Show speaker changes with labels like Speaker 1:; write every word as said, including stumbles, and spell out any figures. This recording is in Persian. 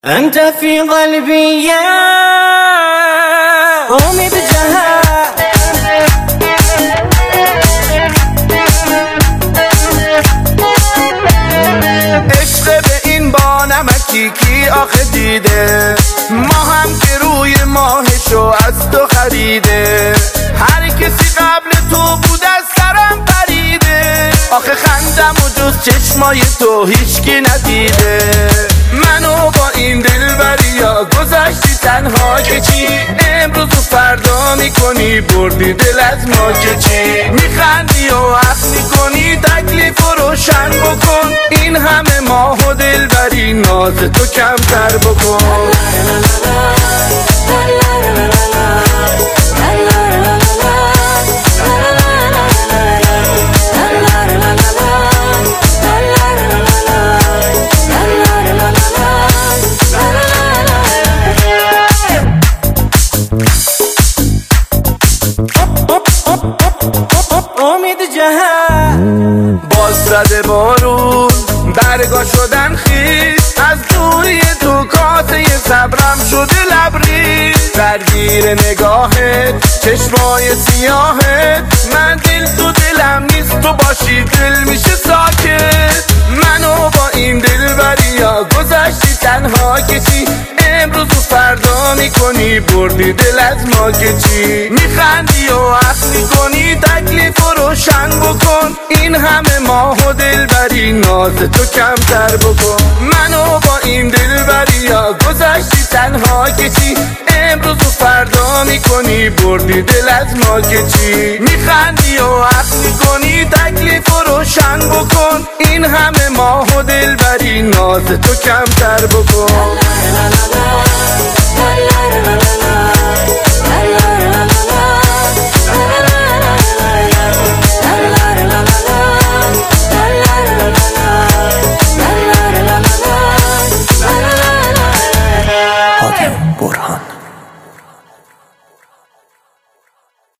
Speaker 1: أنت في قلبي يا امید جهان.
Speaker 2: عشق به این بانمکی کی آخه دیده، ما هم که روی ماهشو از تو خریده. هر کسی قبل تو بود از سرم پریده، آخه خندم و جز چشمای تو هیچکی ندیده. منو با این دلبریا گذشتی تنها که چی، امروز و فردا میکنی بردی دل از ما که چی. میخندی و عقل میکنی تکلیف و روشن بکن، این همه ماه و دلبری ناز تو کمتر بکن.
Speaker 1: امید جهان.
Speaker 2: باز زده بارون برگا شدن خیز، از توی تو کاسه صبرم شده لبریز. درگیر نگاهت چشمای سیاهت، من دل تو دلم نیست تو باشی دل میشه ساکت. منو با این دلبریا گذشتی تنها که چی، امروز و فردا میکنی بردی دل از ما که چی. میخندی و عقل میکنی تکلیف و روشن بکن، این همه ماه و دلبری ناز تو کمتر بکن. منو با این دلبریا گذشتی تنها که چی، امروز و فردا میکنی بردی دل از ما که چی. میخندی و عقل میکنی تکلیف و روشن بکن، این همه ماه و دلبری ناز تو کمتر بکن.